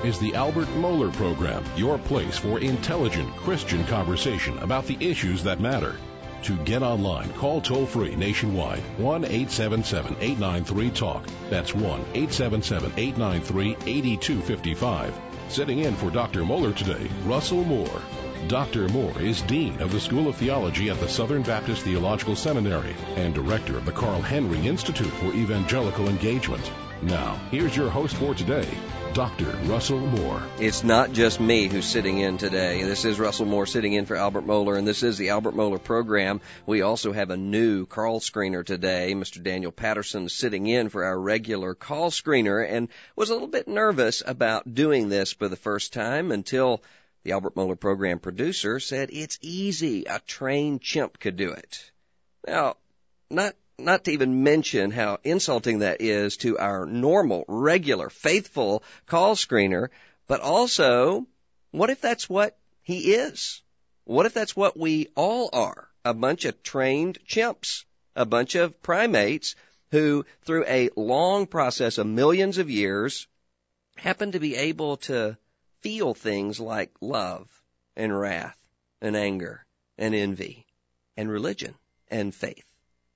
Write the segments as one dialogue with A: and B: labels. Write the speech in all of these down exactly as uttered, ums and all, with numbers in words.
A: is the Albert Mohler Program, your place for intelligent Christian conversation about the issues that matter. To get online, call toll-free nationwide, one eight seven seven, eight nine three, TALK. That's one eight seven seven, eight nine three, eight two five five. Sitting in for Doctor Mohler today, Russell Moore. Doctor Moore is Dean of the School of Theology at the Southern Baptist Theological Seminary and Director of the Carl Henry Institute for Evangelical Engagement. Now, here's your host for today, Doctor Russell Moore.
B: It's not just me who's sitting in today. This is Russell Moore sitting in for Albert Mohler, and this is the Albert Mohler Program. We also have a new call screener today. Mister Daniel Patterson sitting in for our regular call screener and was a little bit nervous about doing this for the first time until the Albert Mohler Program producer said it's easy. A trained chimp could do it. Now, not Not to even mention how insulting that is to our normal, regular, faithful call screener, but also, what if that's what he is? What if that's what we all are? A bunch of trained chimps, a bunch of primates who, through a long process of millions of years, happen to be able to feel things like love and wrath and anger and envy and religion and faith.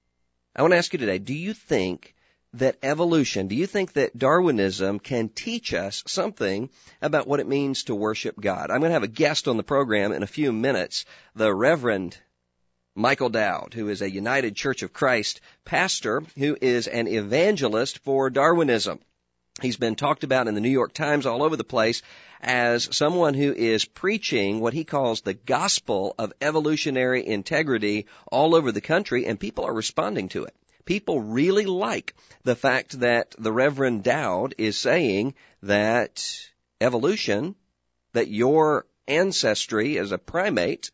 B: I want to ask you today, do you think that evolution, do you think that Darwinism can teach us something about what it means to worship God? I'm going to have a guest on the program in a few minutes, the Reverend Michael Dowd, who is a United Church of Christ pastor who is an evangelist for Darwinism. He's been talked about in the New York Times all over the place as someone who is preaching what he calls the gospel of evolutionary integrity all over the country, and people are responding to it. People really like the fact that the Reverend Dowd is saying that evolution, that your ancestry as a primate,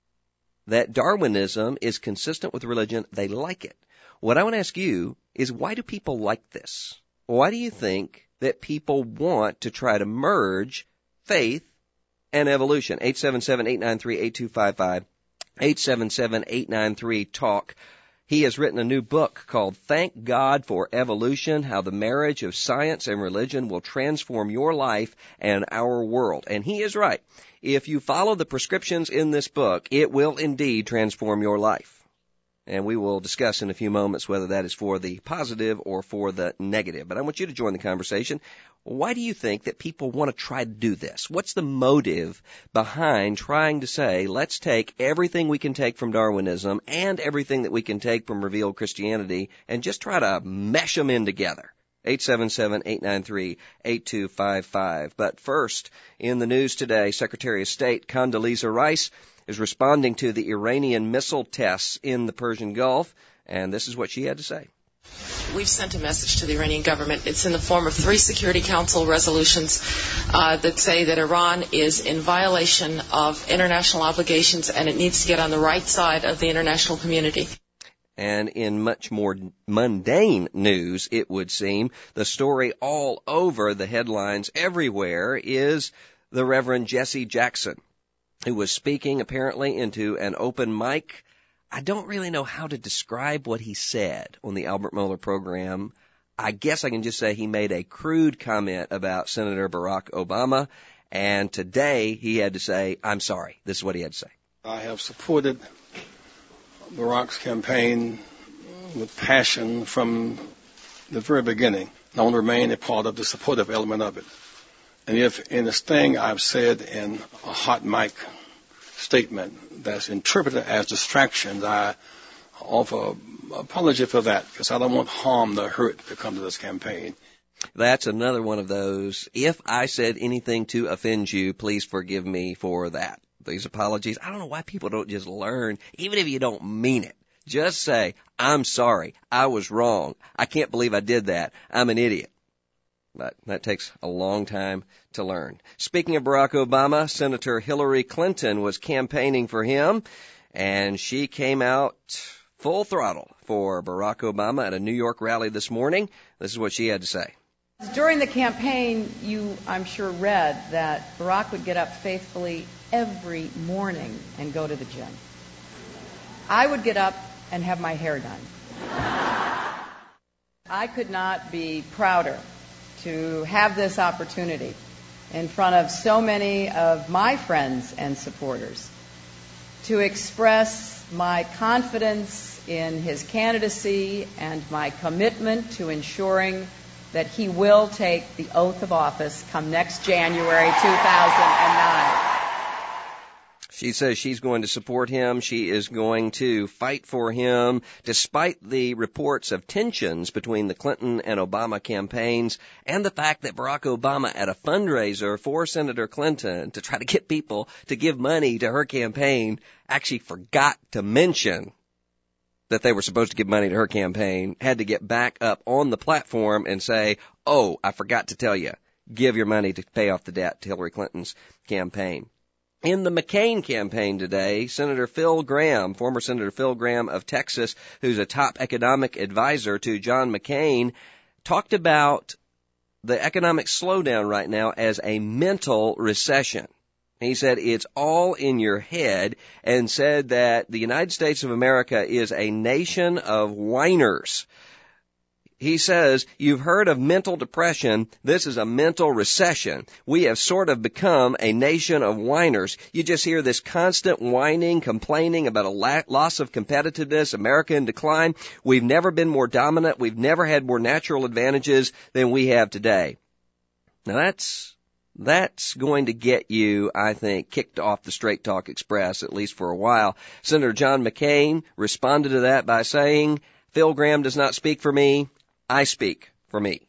B: that Darwinism is consistent with religion. They like it. What I want to ask you is, why do people like this? Why do you think that people want to try to merge faith and evolution? eight seven seven, eight nine three, eight two five five, eight seven seven, eight nine three, TALK. He has written a new book called Thank God for Evolution, How the Marriage of Science and Religion Will Transform Your Life and Our World. And he is right. If you follow the prescriptions in this book, it will indeed transform your life. And we will discuss in a few moments whether that is for the positive or for the negative. But I want you to join the conversation. Why do you think that people want to try to do this? What's the motive behind trying to say, let's take everything we can take from Darwinism and everything that we can take from revealed Christianity and just try to mesh them in together? eight seven seven, eight nine three, eight two five five. But first, in the news today, Secretary of State Condoleezza Rice is responding to the Iranian missile tests in the Persian Gulf, and this is what she had to say.
C: We've sent a message to the Iranian government. It's in the form of three Security Council resolutions uh, that say that Iran is in violation of international obligations and it needs to get on the right side of the international community.
B: And in much more mundane news, it would seem, the story all over the headlines everywhere is the Reverend Jesse Jackson, who was speaking apparently into an open mic. I don't really know how to describe what he said on the Albert Mohler Program. I guess I can just say he made a crude comment about Senator Barack Obama, and today he had to say, I'm sorry. This is what he had to say.
D: I have supported Barack's campaign with passion from the very beginning. I want to remain a part of the supportive element of it. And if in this thing I've said in a hot mic statement that's interpreted as distractions, I offer apology for that, because I don't want harm or hurt to come to this campaign.
B: That's another one of those, if I said anything to offend you, please forgive me for that. These apologies. I don't know why people don't just learn, even if you don't mean it. Just say, I'm sorry, I was wrong. I can't believe I did that. I'm an idiot. But that takes a long time to learn. Speaking of Barack Obama, Senator Hillary Clinton was campaigning for him, and she came out full throttle for Barack Obama at a New York rally this morning. This is what she had to say.
E: During the campaign, you, I'm sure, read that Barack would get up faithfully every morning and go to the gym. I would get up and have my hair done. I could not be prouder to have this opportunity in front of so many of my friends and supporters to express my confidence in his candidacy and my commitment to ensuring that he will take the oath of office come next January two thousand nine.
B: She says she's going to support him. She is going to fight for him, despite the reports of tensions between the Clinton and Obama campaigns and the fact that Barack Obama, at a fundraiser for Senator Clinton to try to get people to give money to her campaign, actually forgot to mention that they were supposed to give money to her campaign, had to get back up on the platform and say, oh, I forgot to tell you, give your money to pay off the debt to Hillary Clinton's campaign. In the McCain campaign today, Senator Phil Gramm, former Senator Phil Gramm of Texas, who's a top economic advisor to John McCain, talked about the economic slowdown right now as a mental recession. He said it's all in your head, and said that the United States of America is a nation of whiners. He says, you've heard of mental depression. This is a mental recession. We have sort of become a nation of whiners. You just hear this constant whining, complaining about a la- loss of competitiveness, America in decline. We've never been more dominant. We've never had more natural advantages than we have today. Now that's, that's going to get you, I think, kicked off the Straight Talk Express, at least for a while. Senator John McCain responded to that by saying, Phil Gramm does not speak for me. I speak for me.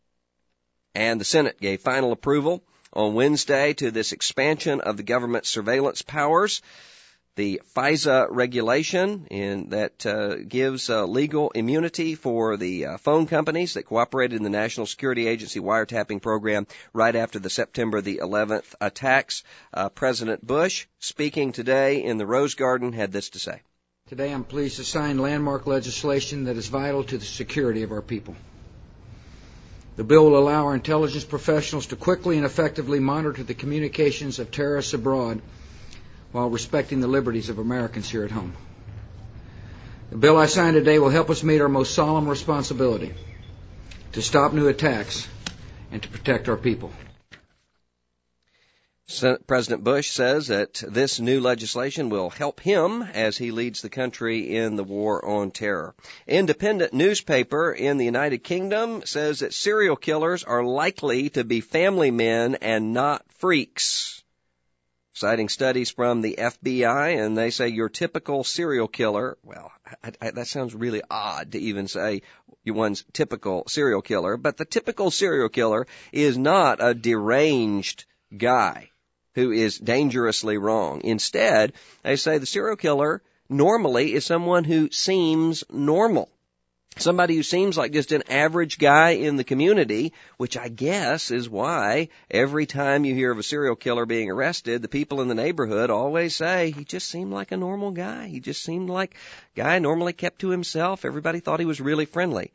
B: And the Senate gave final approval on Wednesday to this expansion of the government's surveillance powers, the FISA regulation in, that uh, gives uh, legal immunity for the uh, phone companies that cooperated in the National Security Agency wiretapping program right after the September the eleventh attacks. Uh, President Bush, speaking today in the Rose Garden, had this to say.
F: Today I'm pleased to sign landmark legislation that is vital to the security of our people. The bill will allow our intelligence professionals to quickly and effectively monitor the communications of terrorists abroad while respecting the liberties of Americans here at home. The bill I signed today will help us meet our most solemn responsibility to stop new attacks and to protect our people.
B: President Bush says that this new legislation will help him as he leads the country in the war on terror. Independent newspaper in the United Kingdom says that serial killers are likely to be family men and not freaks. Citing studies from the F B I, and they say your typical serial killer, well, I, I, that sounds really odd to even say one's typical serial killer, but the typical serial killer is not a deranged guy who is dangerously wrong. Instead, they say the serial killer normally is someone who seems normal. Somebody who seems like just an average guy in the community, which I guess is why every time you hear of a serial killer being arrested, the people in the neighborhood always say he just seemed like a normal guy. He just seemed like a guy normally kept to himself. Everybody thought he was really friendly.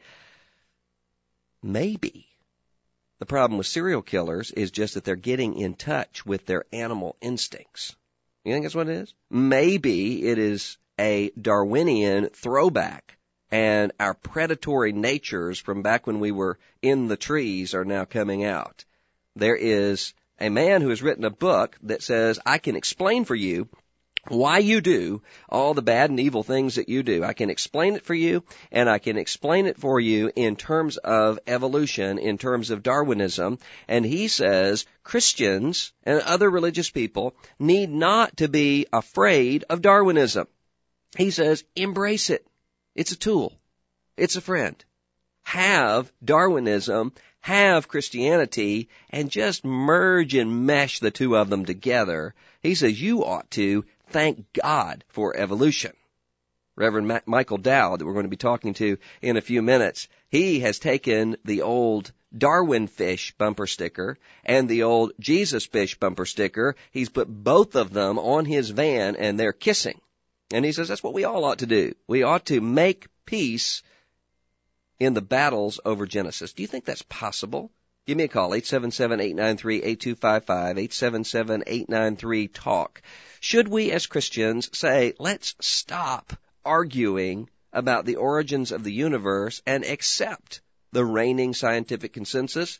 B: Maybe. The problem with serial killers is just that they're getting in touch with their animal instincts. You think that's what it is? Maybe it is a Darwinian throwback, and our predatory natures from back when we were in the trees are now coming out. There is a man who has written a book that says, I can explain for you why you do all the bad and evil things that you do. I can explain it for you, and I can explain it for you in terms of evolution, in terms of Darwinism. And he says Christians and other religious people need not to be afraid of Darwinism. He says embrace it. It's a tool. It's a friend. Have Darwinism, have Christianity, and just merge and mesh the two of them together. He says you ought to thank God for evolution. Reverend Ma- Michael Dowd, that we're going to be talking to in a few minutes, he has taken the old Darwin fish bumper sticker and the old Jesus fish bumper sticker. He's put both of them on his van, and they're kissing. And he says that's what we all ought to do. We ought to make peace in the battles over Genesis. Do you think that's possible? Give me a call, eight seven seven, eight nine three, eight two five five, eight seven seven, eight nine three, talk. Should we as Christians say, let's stop arguing about the origins of the universe and accept the reigning scientific consensus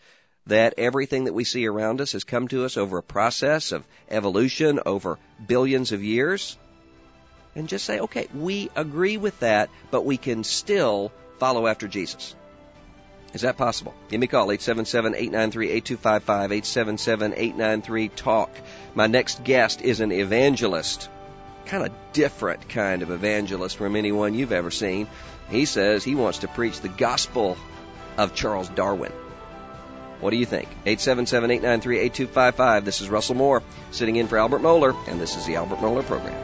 B: that everything that we see around us has come to us over a process of evolution over billions of years? And just say, okay, we agree with that, but we can still follow after Jesus. Is that possible? Give me a call, eight seven seven, eight nine three, eight two five five, eight seven seven, eight nine three, talk. My next guest is an evangelist, kind of different kind of evangelist from anyone you've ever seen. He says he wants to preach the gospel of Charles Darwin. What do you think? eight seven seven, eight nine three, eight two five five. This is Russell Moore sitting in for Albert Mohler, and this is the Albert Mohler Program.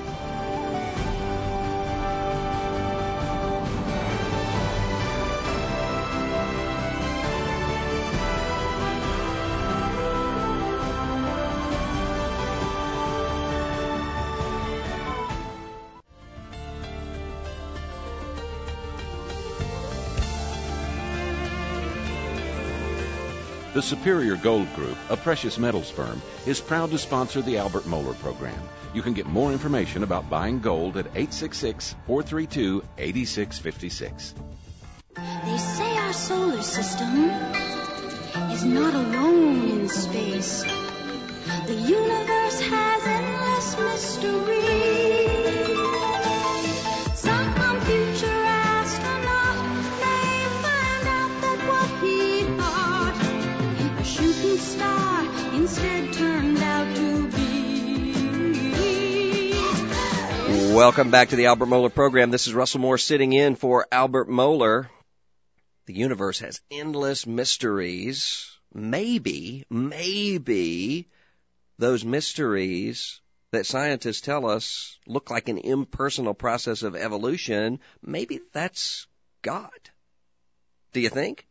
A: The Superior Gold Group, a precious metals firm, is proud to sponsor the Albert Mohler Program. You can get more information about buying gold at eight six six, four three two, eight six five six.
G: They say our solar system is not alone in space. The universe has endless mystery. Some future astronaut may find out that what he thought a shooting star instead turned out to be.
B: Welcome back to the Albert Mohler Program. This is Russell Moore sitting in for Albert Mohler. The universe has endless mysteries. Maybe, maybe those mysteries that scientists tell us look like an impersonal process of evolution, maybe that's God. Do you think?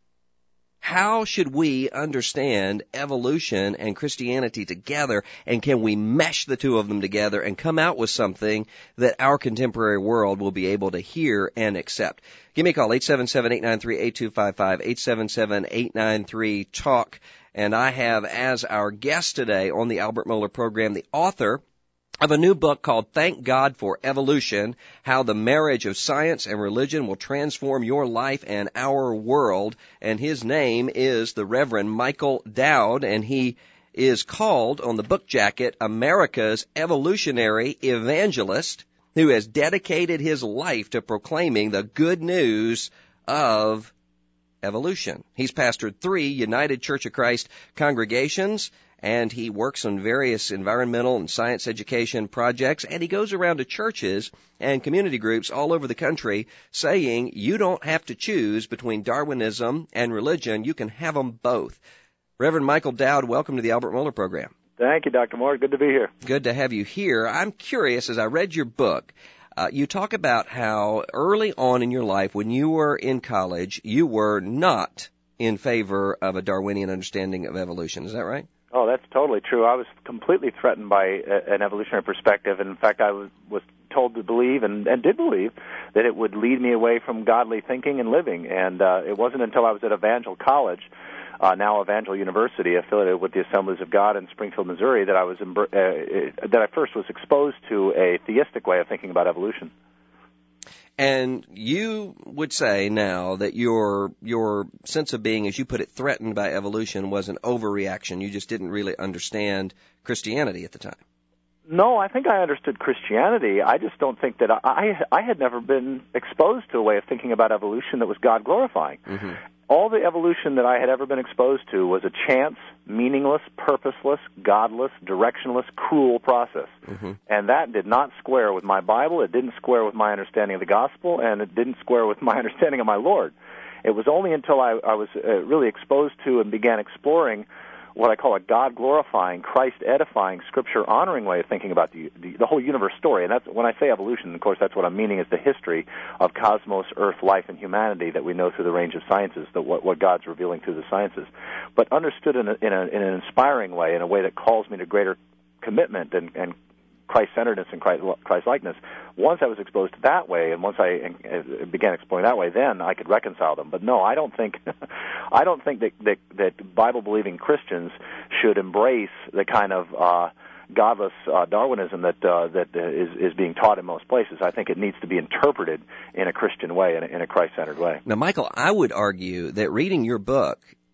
B: How should we understand evolution and Christianity together, and can we mesh the two of them together and come out with something that our contemporary world will be able to hear and accept? Give me a call, eight seven seven, eight nine three, eight two five five, eight seven seven, eight nine three, talk. And I have as our guest today on the Albert Mohler Program the author of a new book called Thank God for Evolution, How the Marriage of Science and Religion Will Transform Your Life and Our World. And his name is the Reverend Michael Dowd, and he is called on the book jacket America's Evolutionary Evangelist, who has dedicated his life to proclaiming the good news of evolution. He's pastored three United Church of Christ congregations, and he works on various environmental and science education projects, and he goes around to churches and community groups all over the country saying you don't have to choose between Darwinism and religion. You can have them both. Reverend Michael Dowd, welcome to the Albert Mohler Program.
H: Thank you, Doctor Moore. Good to be here.
B: Good to have you here. I'm curious, as I read your book, uh, you talk about how early on in your life, when you were in college, you were not in favor of a Darwinian understanding of evolution. Is that right?
H: Oh, that's totally true. I was completely threatened by a, an evolutionary perspective. And in fact, I was, was told to believe and, and did believe that it would lead me away from godly thinking and living. And uh, it wasn't until I was at Evangel College, uh, now Evangel University, affiliated with the Assemblies of God in Springfield, Missouri, that I was uh, that I first was exposed to a theistic way of thinking about evolution.
B: And you would say now that your your sense of being, as you put it, threatened by evolution was an overreaction. You just didn't really understand Christianity at the time.
H: No, I think I understood Christianity. I just don't think that I I had never been exposed to a way of thinking about evolution that was God glorifying. Mm-hmm. All the evolution that I had ever been exposed to was a chance, meaningless, purposeless, godless, directionless, cruel process. Mm-hmm. And that did not square with my Bible, it didn't square with my understanding of the gospel, and it didn't square with my understanding of my Lord. It was only until I, I was uh, really exposed to and began exploring what I call a God-glorifying, Christ-edifying, Scripture-honoring way of thinking about the, the the whole universe story. And that's when I say evolution, of course, that's what I'm meaning is the history of cosmos, earth, life, and humanity that we know through the range of sciences, that what, what God's revealing through the sciences. But understood in, a, in, a, in an inspiring way, in a way that calls me to greater commitment and, and Christ-centeredness and Christ-likeness. Once I was exposed to that way, and once I began exploring that way, then I could reconcile them. But no, I don't think, I don't think that, that, that Bible-believing Christians should embrace the kind of uh, godless uh, Darwinism that uh, that is, is being taught in most places. I think it needs to be interpreted in a Christian way, in a, in a Christ-centered way.
B: Now, Michael, I would argue that reading your book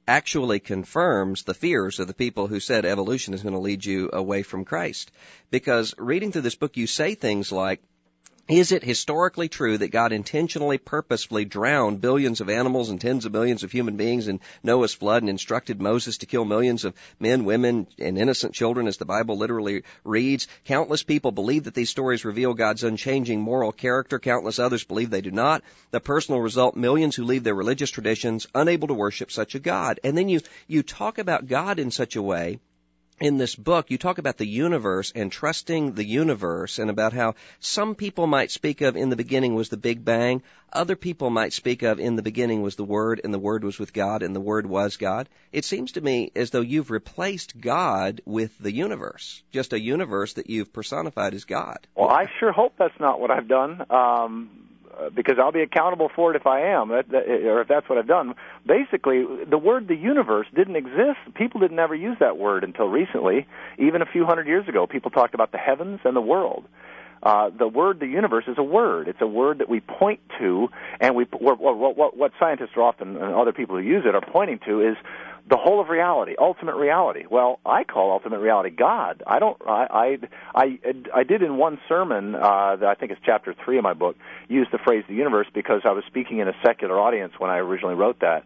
B: actually confirms the fears of the people who said evolution is going to lead you away from Christ. Because reading through this book, you say things like, is it historically true that God intentionally, purposefully drowned billions of animals and tens of millions of human beings in Noah's flood and instructed Moses to kill millions of men, women, and innocent children, as the Bible literally reads? Countless people believe that these stories reveal God's unchanging moral character. Countless others believe they do not. The personal result, millions who leave their religious traditions unable to worship such a God. And then you, you talk about God in such a way. In this book, you talk about the universe and trusting the universe, and about how some people might speak of in the beginning was the Big Bang. Other people might speak of in the beginning was the Word, and the Word was with God, and the Word was God. It seems to me as though you've replaced God with the universe, just a universe that you've personified as God.
H: Well, I sure hope that's not what I've done. Um because I'll be accountable for it if I am, or if that's what I've done. Basically, the word the universe didn't exist. People didn't ever use that word until recently. Even a few hundred years ago, people talked about the heavens and the world. Uh, the word the universe is a word. It's a word that we point to, and we what, what, what scientists are often, and other people who use it, are pointing to is the whole of reality, ultimate reality. Well, I call ultimate reality God. I don't. I I I, I did in one sermon, uh, that I think is chapter three of my book, use the phrase the universe because I was speaking in a secular audience when I originally wrote that.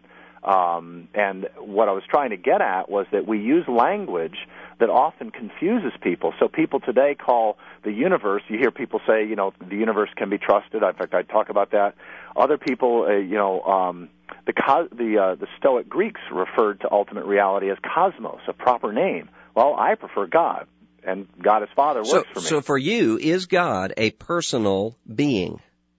H: Um, and what I was trying to get at was that we use language that often confuses people. So people today call the universe, you hear people say, you know, the universe can be trusted. In fact, I talk about that. Other people, uh, you know, um, the co- the, uh, the Stoic Greeks referred to ultimate reality as cosmos, a proper name. Well, I prefer God, and God as Father works
B: so,
H: for me.
B: So for you, is God a personal being?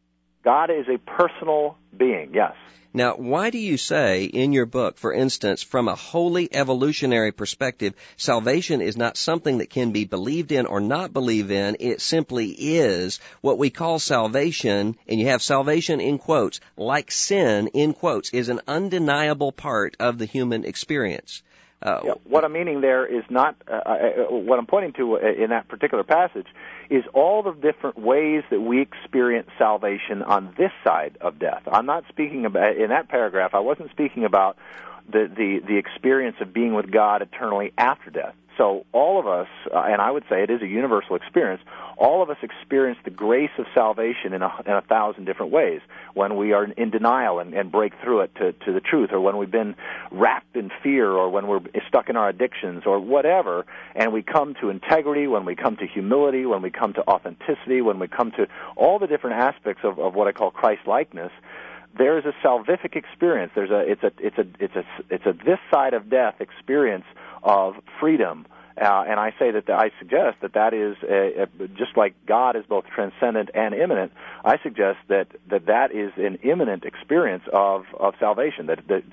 H: God is a personal being, yes.
B: Now, why do you say in your book, for instance, from a wholly evolutionary perspective, salvation is not something that can be believed in or not believed in, it simply is what we call salvation, and you have salvation in quotes, like sin in quotes, is an undeniable part of the human experience? Uh,
H: yeah, what I'm meaning there is not, uh, what I'm pointing to in that particular passage is all the different ways that we experience salvation on this side of death. I'm not speaking about, in that paragraph, I wasn't speaking about the, the, the experience of being with God eternally after death. So all of us, uh, and I would say it is a universal experience, all of us experience the grace of salvation in a, in a thousand different ways. When we are in denial and, and break through it to, to the truth, or when we've been wrapped in fear, or when we're stuck in our addictions, or whatever, and we come to integrity, when we come to humility, when we come to authenticity, when we come to all the different aspects of, of what I call Christ-likeness, there is a salvific experience. There's a, it's a, it's a, it's a, it's a this side of death experience of freedom. Uh, and I say that, I suggest that that is, a, a, just like God is both transcendent and immanent, I suggest that that, that is an immanent experience of, of salvation. That, that,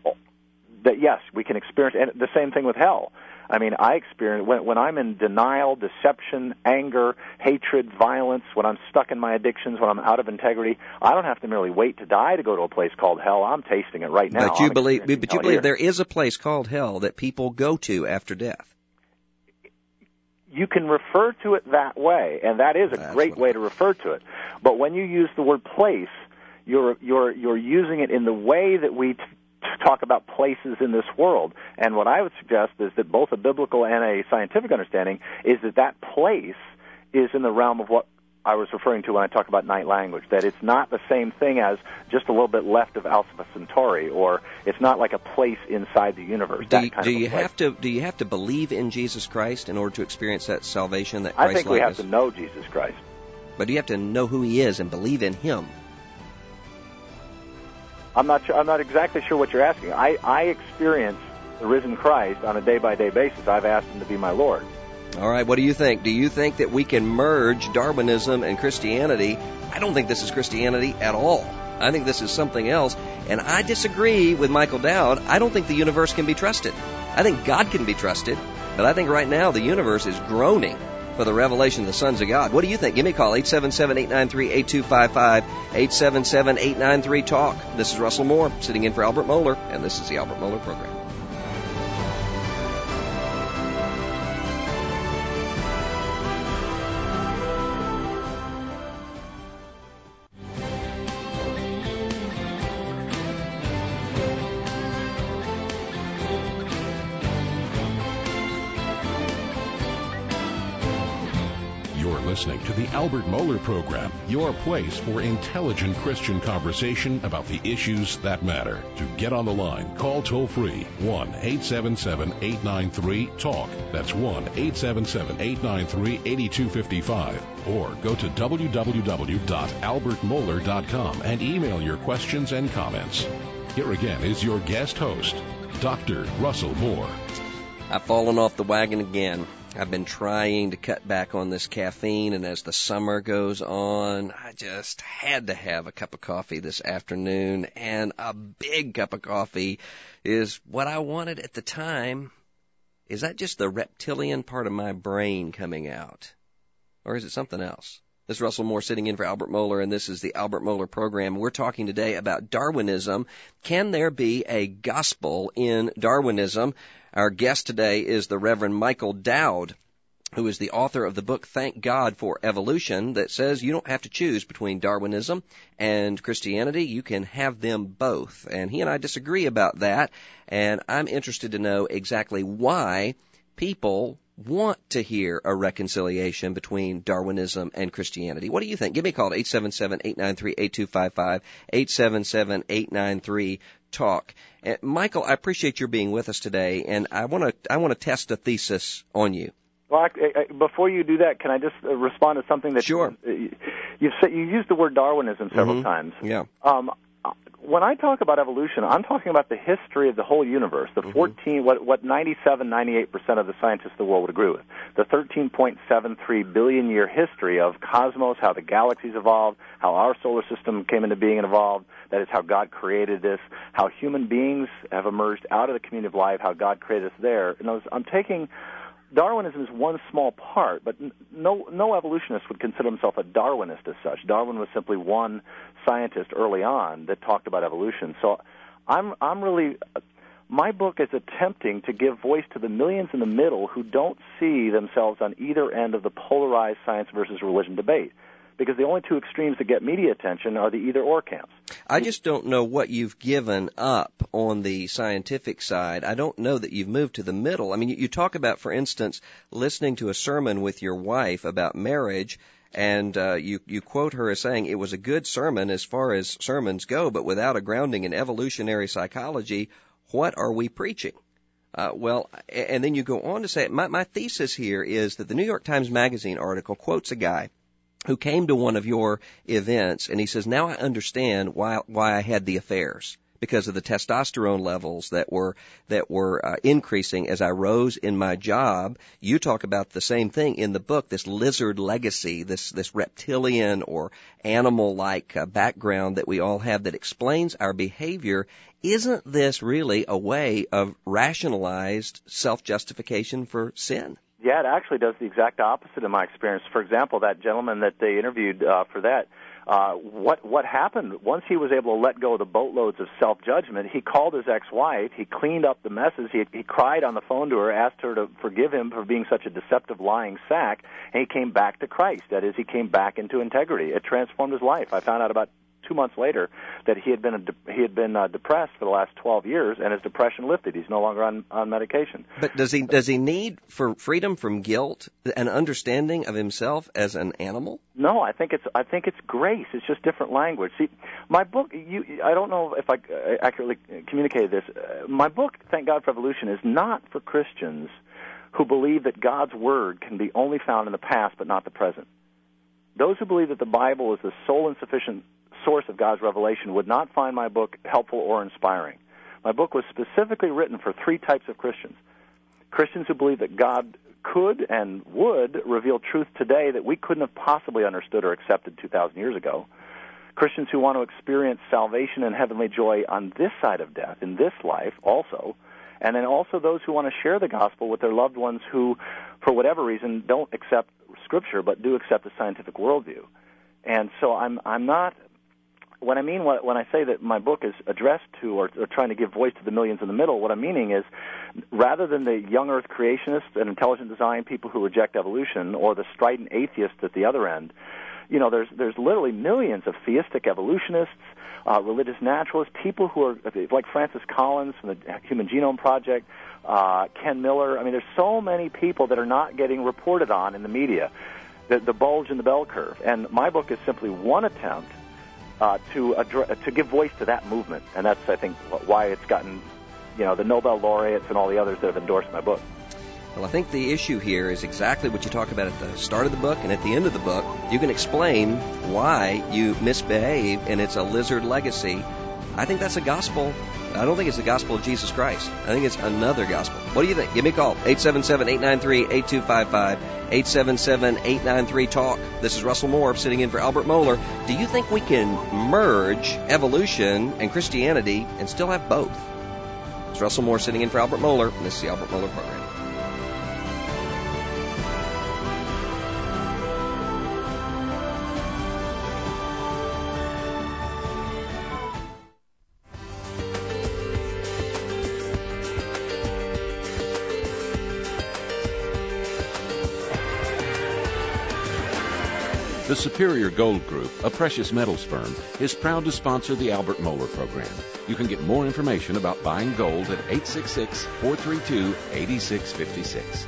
H: that, yes, we can experience, and the same thing with hell. I mean, I experience, when, when I'm in denial, deception, anger, hatred, violence, when I'm stuck in my addictions, when I'm out of integrity, I don't have to merely wait to die to go to a place called hell. I'm tasting it right now.
B: But you
H: I'm
B: believe, but you believe
H: here.
B: there is a place called hell that people go to after death.
H: You can refer to it that way, and that is a
B: That's
H: great way to refer to it. But when you use the word place, you're you're you're using it in the way that we t- talk about places in this world. And what I would suggest is that both a biblical and a scientific understanding is that that place is in the realm of what I was referring to when I talk about night language, that it's not the same thing as just a little bit left of Alpha Centauri, or it's not like a place inside the universe.
B: Do
H: that
B: you,
H: kind
B: do
H: of a
B: you
H: place.
B: have to do you have to believe in Jesus Christ in order to experience that salvation, that Christ
H: I think we have
B: likeness?
H: to know Jesus Christ.
B: But you have to know who He is and believe in Him.
H: I'm not sure, I'm not exactly sure what you're asking. I, I experience the risen Christ on a day-by-day basis. I've asked Him to be my Lord.
B: All right, what do you think? Do you think that we can merge Darwinism and Christianity? I don't think this is Christianity at all. I think this is something else. And I disagree with Michael Dowd. I don't think the universe can be trusted. I think God can be trusted. But I think right now the universe is groaning for the revelation of the sons of God. What do you think? Give me a call, eight seven seven, eight nine three, eight two five five, eight seven seven, eight nine three, talk. This is Russell Moore, sitting in for Albert Mohler, and this is the Albert Mohler Program.
A: You're listening to the Albert Mohler Program, your place for intelligent Christian conversation about the issues that matter. To get on the line, call toll-free one eight seven seven, eight nine three, TALK. That's one eight seven seven, eight nine three, eight two five five. Or go to w w w dot albert mohler dot com and email your questions and comments. Here again is your guest host, Doctor Russell Moore.
B: I've fallen off the wagon again. I've been trying to cut back on this caffeine, and as the summer goes on, I just had to have a cup of coffee this afternoon, and a big cup of coffee is what I wanted at the time. Is that just the reptilian part of my brain coming out? Or is it something else? This is Russell Moore sitting in for Albert Mohler, and this is the Albert Mohler Program. We're talking today about Darwinism. Can there be a gospel in Darwinism? Our guest today is the Reverend Michael Dowd, who is the author of the book Thank God for Evolution, that says you don't have to choose between Darwinism and Christianity. You can have them both. And he and I disagree about that, and I'm interested to know exactly why people want to hear a reconciliation between Darwinism and Christianity. What do you think? Give me a call at eight seven seven, eight nine three, eight two five five, eight seven seven, eight nine three, TALK. And Michael, I appreciate your being with us today, and I want to I want to test a thesis on you.
H: Well, I, I, before you do that, can I just uh, respond to something that
B: sure.
H: you, you've said? You used the word Darwinism several
B: mm-hmm.
H: times.
B: Yeah.
H: Um, when I talk about evolution, I'm talking about the history of the whole universe. The mm-hmm. fourteen, what what ninety-seven, ninety-eight percent of the scientists of the world would agree with. The thirteen point seven three billion year history of cosmos, how the galaxies evolved, how our solar system came into being and evolved. That is how God created this. How human beings have emerged out of the community of life. How God created us there. And I'm taking. Darwinism is one small part, but no no evolutionist would consider himself a Darwinist as such. Darwin was simply one scientist early on that talked about evolution. So I'm I'm really my book is attempting to give voice to the millions in the middle who don't see themselves on either end of the polarized science versus religion debate. Because the only two extremes that get media attention are the either-or camps.
B: I just don't know what you've given up on the scientific side. I don't know that you've moved to the middle. I mean, you talk about, for instance, listening to a sermon with your wife about marriage, and uh, you, you quote her as saying, it was a good sermon as far as sermons go, but without a grounding in evolutionary psychology, what are we preaching? Uh, well, and then you go on to say, my, my thesis here is that the New York Times Magazine article quotes a guy who came to one of your events, and he says, now I understand why why I had the affairs, because of the testosterone levels that were that were uh, increasing as I rose in my job. You talk about the same thing in the book, this lizard legacy, this this reptilian or animal-like uh, background that we all have that explains our behavior. Isn't this really a way of rationalized self-justification for sin?
H: Yeah, it actually does the exact opposite in my experience. For example, that gentleman that they interviewed uh, for that, uh, what what happened, once he was able to let go of the boatloads of self-judgment, he called his ex-wife, he cleaned up the messes, he, he cried on the phone to her, asked her to forgive him for being such a deceptive, lying sack, and he came back to Christ. That is, he came back into integrity. It transformed his life. I found out about two months later that he had been a de- he had been uh, depressed for the last twelve years, and his depression lifted. He's no longer on, on medication.
B: But does he does he need for freedom from guilt an understanding of himself as an animal?
H: No, I think it's I think it's grace. It's just different language. See, my book. You, I don't know if I uh, accurately communicated this. Uh, my book, Thank God for Evolution, is not for Christians who believe that God's word can be only found in the past but not the present. Those who believe that the Bible is the sole and sufficient source of God's revelation would not find my book helpful or inspiring. My book was specifically written for three types of Christians. Christians who believe that God could and would reveal truth today that we couldn't have possibly understood or accepted two thousand years ago. Christians who want to experience salvation and heavenly joy on this side of death, in this life also. And then also those who want to share the gospel with their loved ones who, for whatever reason, don't accept Scripture but do accept the scientific worldview. And so I'm I'm not... What I mean when I say that my book is addressed to or, or trying to give voice to the millions in the middle, what I'm meaning is rather than the young earth creationists and intelligent design people who reject evolution or the strident atheists at the other end, you know, there's there's literally millions of theistic evolutionists, uh, religious naturalists, people who are like Francis Collins from the Human Genome Project, uh, Ken Miller. I mean, there's so many people that are not getting reported on in the media. the, the bulge in the bell curve. And my book is simply one attempt uh, to address, to give voice to that movement, and that's, I think, why it's gotten, you know, the Nobel laureates and all the others that have endorsed my book.
B: Well, I think the issue here is exactly what you talk about at the start of the book and at the end of the book. You can explain why you misbehave, and it's a lizard legacy. I think that's a gospel. I don't think it's the gospel of Jesus Christ. I think it's another gospel. What do you think? Give me a call. eight seven seven, eight nine three, eight two five five. eight seven seven, eight nine three, talk. This is Russell Moore sitting in for Albert Mohler. Do you think we can merge evolution and Christianity and still have both? It's Russell Moore sitting in for Albert Mohler, and this is the Albert Mohler Program.
A: The Superior Gold Group, a precious metals firm, is proud to sponsor the Albert Mohler program. You can get more information about buying gold at eight six six, four three two, eight six five six.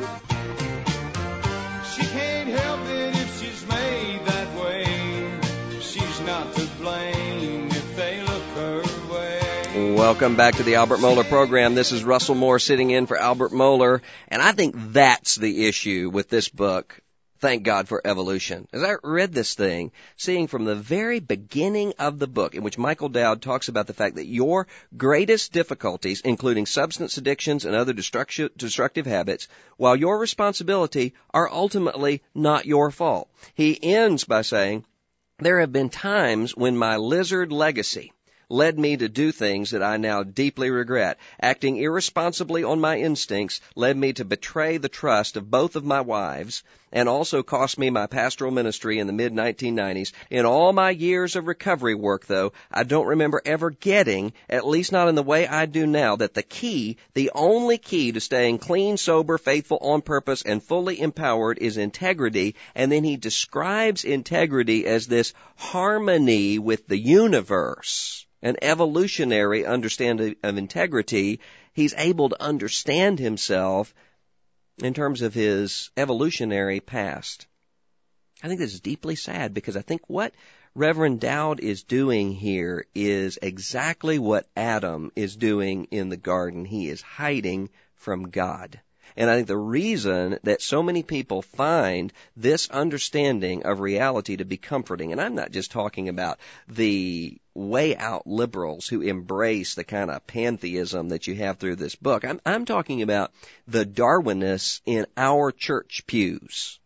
I: She can't help it if she's made that way. She's not to blame if they look her way.
B: Welcome back to the Albert Mohler program. This is Russell Moore sitting in for Albert Mohler, and I think that's the issue with this book. Thank God for evolution. As I read this thing, seeing from the very beginning of the book, in which Michael Dowd talks about the fact that your greatest difficulties, including substance addictions and other destructive, destructive habits, while your responsibility, are ultimately not your fault. He ends by saying, there have been times when my lizard legacy led me to do things that I now deeply regret. Acting irresponsibly on my instincts led me to betray the trust of both of my wives and also cost me my pastoral ministry in the mid nineteen nineties. In all my years of recovery work, though, I don't remember ever getting, at least not in the way I do now, that the key, the only key to staying clean, sober, faithful, on purpose, and fully empowered is integrity. And then he describes integrity as this harmony with the universe. An evolutionary understanding of integrity. He's able to understand himself in terms of his evolutionary past. I think this is deeply sad because I think what Reverend Dowd is doing here is exactly what Adam is doing in the garden. He is hiding from God. And I think the reason that so many people find this understanding of reality to be comforting, and I'm not just talking about the way out liberals who embrace the kind of pantheism that you have through this book. I'm, I'm talking about the Darwinists in our church pews.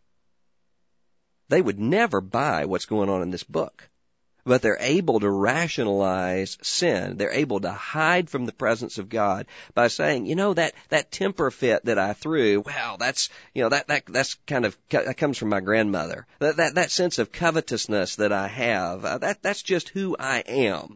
B: They would never buy what's going on in this book. But they're able to rationalize sin. They're able to hide from the presence of God by saying, you know, that, that temper fit that I threw, well, that's, you know, that, that, that's kind of, that comes from my grandmother. That, that, that sense of covetousness that I have, uh, that, that's just who I am.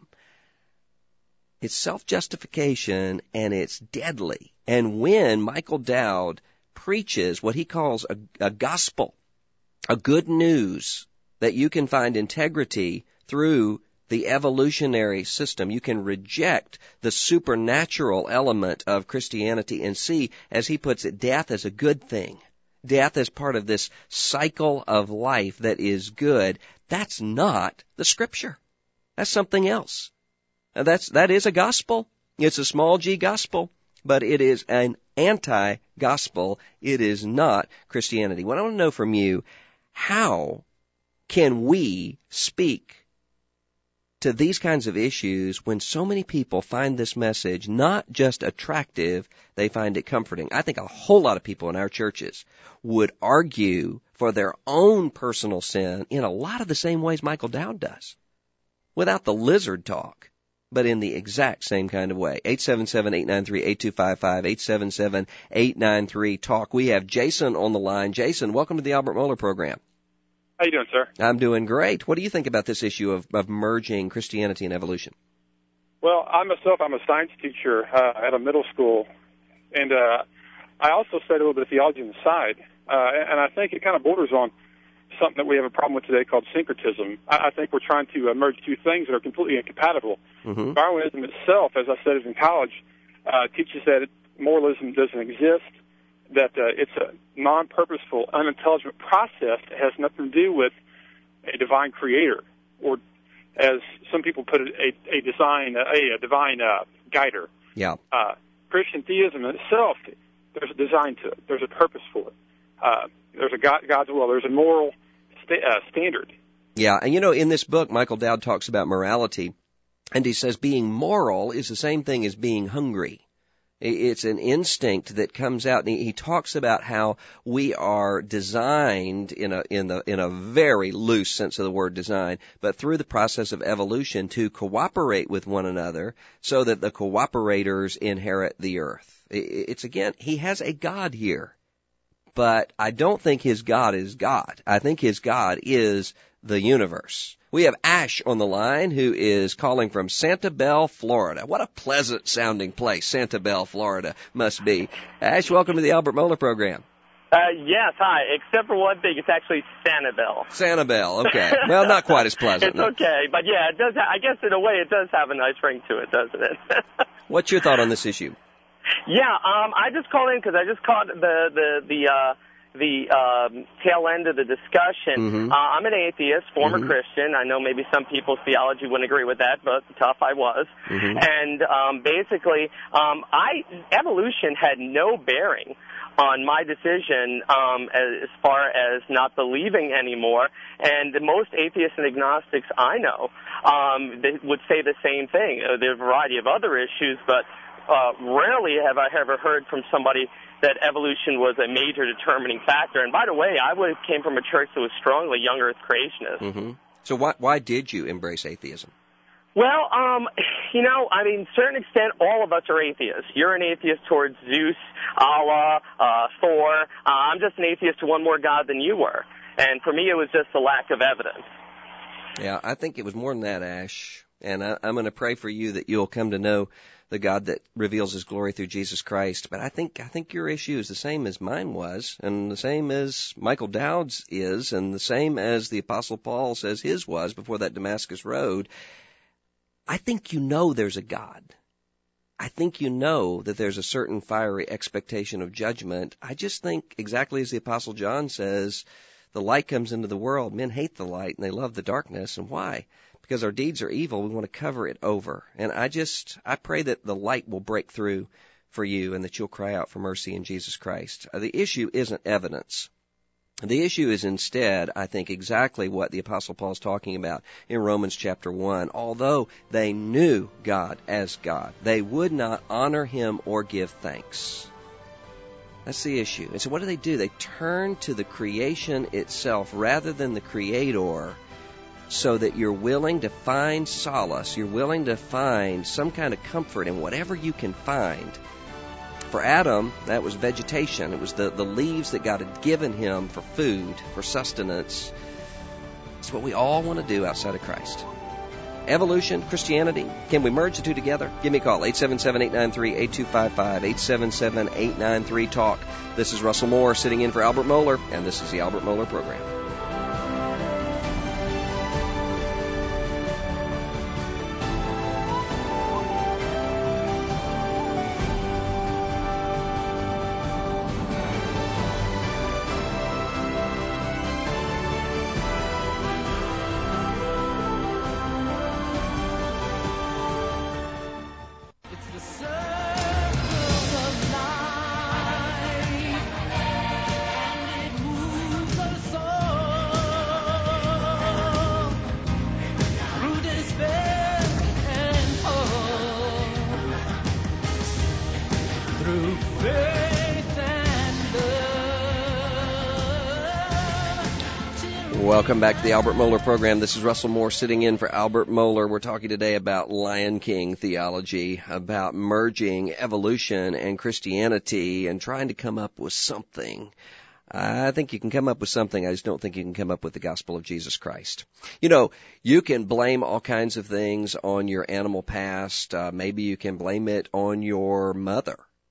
B: It's self-justification and it's deadly. And when Michael Dowd preaches what he calls a, a gospel, a good news that you can find integrity through the evolutionary system. You can reject the supernatural element of Christianity and see, as he puts it, death as a good thing. Death as part of this cycle of life that is good. That's not the Scripture. That's something else. That's, that is a gospel. It's a small g gospel, but it is an anti-gospel. It is not Christianity. What I want to know from you, how can we speak to these kinds of issues when so many people find this message not just attractive, they find it comforting? I think a whole lot of people in our churches would argue for their own personal sin in a lot of the same ways Michael Dowd does, without the lizard talk, but in the exact same kind of way. eight seven seven, eight nine three, eight two five five, eight seven seven, eight nine three, talk. We have Jason on the line. Jason, welcome to the Albert Mohler program.
J: How you doing, sir?
B: I'm doing great. What do you think about this issue of, of merging Christianity and evolution?
J: Well, I myself, I'm a science teacher uh, at a middle school, and uh, I also study a little bit of theology on the side, uh, and I think it kind of borders on something that we have a problem with today called syncretism. I, I think we're trying to uh, merge two things that are completely incompatible. Mm-hmm. Darwinism itself, as I studied in college, uh, teaches that moralism doesn't exist, that uh, it's a non-purposeful, unintelligent process that has nothing to do with a divine creator, or as some people put it, a, a design, a, a divine uh, guider.
B: Yeah.
J: Uh, Christian theism itself, there's a design to it. There's a purpose for it. Uh, there's a God, God's will. There's a moral sta- uh, standard.
B: Yeah, and you know, in this book, Michael Dowd talks about morality, and he says being moral is the same thing as being hungry. It's an instinct that comes out, and he talks about how we are designed in a in the in a very loose sense of the word design, but through the process of evolution to cooperate with one another so that the cooperators inherit the earth. It's again, he has a God here, but I don't think his God is God. I think his God is the universe. We have Ash on the line, who is calling from Sanibel, Florida. What a pleasant-sounding place Sanibel, Florida must be. Ash, welcome to the Albert Mohler program.
K: Uh, yes, hi. Except for one thing, it's actually Sanibel.
B: Sanibel, okay. Well, not quite as pleasant.
K: It's okay, but yeah, it does. Ha- I guess in a way, it does have a nice ring to it, doesn't it?
B: What's your thought on this issue?
K: Yeah, um, I just called in because I just caught the the the. Uh, the um, tail end of the discussion.
B: Mm-hmm.
K: Uh, I'm an atheist, former
B: mm-hmm.
K: Christian. I know maybe some people's theology wouldn't agree with that, but tough I was.
B: Mm-hmm.
K: And um, basically, um, I evolution had no bearing on my decision um, as far as not believing anymore. And most atheists and agnostics I know um, they would say the same thing. Uh, there are a variety of other issues, but uh, rarely have I ever heard from somebody that evolution was a major determining factor. And by the way, I would, came from a church that was strongly young earth creationist.
B: Mm-hmm. So why, why did you embrace atheism?
K: Well, um, you know, I mean, to a certain extent, all of us are atheists. You're an atheist towards Zeus, Allah, uh, Thor. Uh, I'm just an atheist to one more God than you were. And for me, it was just a lack of evidence.
B: Yeah, I think it was more than that, Ash. And I, I'm going to pray for you that you'll come to know the God that reveals his glory through Jesus Christ. But I think I think your issue is the same as mine was, and the same as Michael Dowd's is, and the same as the Apostle Paul says his was before that Damascus road. I think you know there's a God. I think you know that there's a certain fiery expectation of judgment. I just think, exactly as the Apostle John says, the light comes into the world. Men hate the light, and they love the darkness. And why? Because our deeds are evil, we want to cover it over. And I just, I pray that the light will break through for you and that you'll cry out for mercy in Jesus Christ. Uh, the issue isn't evidence. The issue is instead, I think, exactly what the Apostle Paul is talking about in Romans chapter one. Although they knew God as God, they would not honor him or give thanks. That's the issue. And so what do they do? They turn to the creation itself rather than the Creator, so that you're willing to find solace, you're willing to find some kind of comfort in whatever you can find. For Adam, that was vegetation. It was the, the leaves that God had given him for food, for sustenance. It's what we all want to do outside of Christ. Evolution, Christianity, can we merge the two together? Give me a call, eight seven seven, eight nine three, eight two five five, eight seven seven, eight nine three, talk. This is Russell Moore sitting in for Albert Mohler, and this is the Albert Mohler Program. Welcome back to the Albert Mohler Program. This is Russell Moore sitting in for Albert Mohler. We're talking today about Lion King theology, about merging evolution and Christianity and trying to come up with something. I think you can come up with something. I just don't think you can come up with the gospel of Jesus Christ. You know, you can blame all kinds of things on your animal past. Uh, maybe you can blame it on your mother.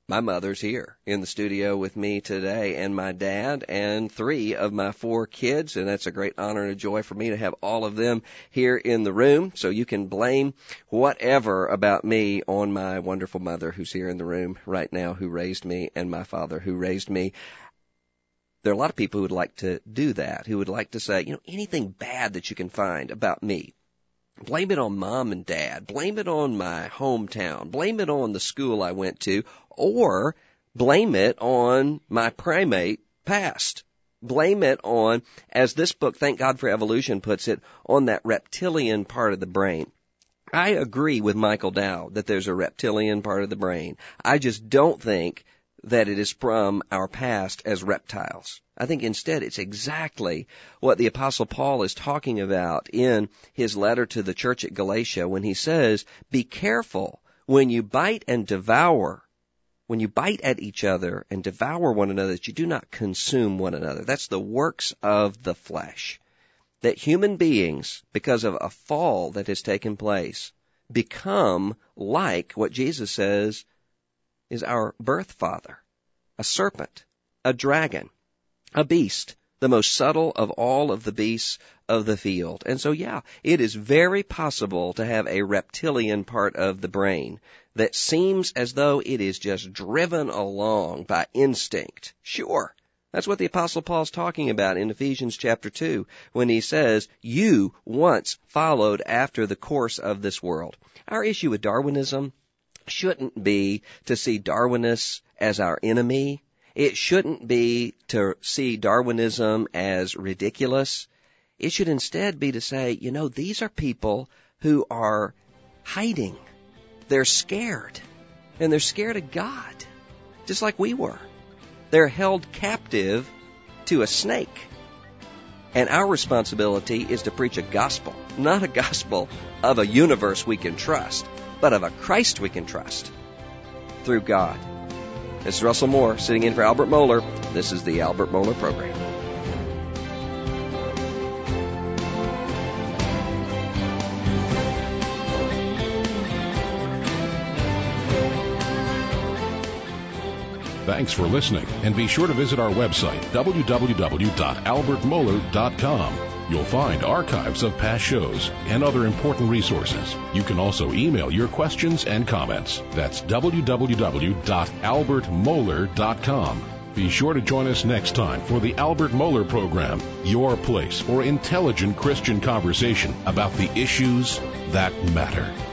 B: My mother's here in the studio with me today, and my dad and three of my four kids, and that's a great honor and a joy for me to have all of them here in the room. So you can blame whatever about me on my wonderful mother who's here in the room right now, who raised me, and my father who raised me. There are a lot of people who would like to do that, who would like to say, you know, anything bad that you can find about me, blame it on mom and dad, blame it on my hometown, blame it on the school I went to, or blame it on my primate past. Blame it on, as this book, Thank God for Evolution, puts it, on that reptilian part of the brain. I agree with Michael Dow that there's a reptilian part of the brain. I just don't think that it is from our past as reptiles. I think instead it's exactly what the Apostle Paul is talking about in his letter to the church at Galatia when he says, be careful when you bite and devour, when you bite at each other and devour one another, that you do not consume one another. That's the works of the flesh. That human beings, because of a fall that has taken place, become like what Jesus says is our birth father, a serpent, a dragon, a beast, the most subtle of all of the beasts of the field. And so, yeah, it is very possible to have a reptilian part of the brain that seems as though it is just driven along by instinct. Sure, that's what the Apostle Paul's talking about in Ephesians chapter two when he says, you once followed after the course of this world. Our issue with Darwinism shouldn't be to see Darwinists as our enemy. It shouldn't be to see Darwinism as ridiculous. It should instead be to say, you know, these are people who are hiding. They're scared. And they're scared of God, just like we were. They're held captive to a snake. And our responsibility is to preach a gospel, not a gospel of a universe we can trust, but of a Christ we can trust through God. This is Russell Moore sitting in for Albert Mohler. This is the Albert Mohler Program.
A: Thanks for listening, and be sure to visit our website, w w w dot albert mohler dot com. You'll find archives of past shows and other important resources. You can also email your questions and comments. That's w w w dot albert mohler dot com. Be sure to join us next time for the Albert Mohler Program, your place for intelligent Christian conversation about the issues that matter.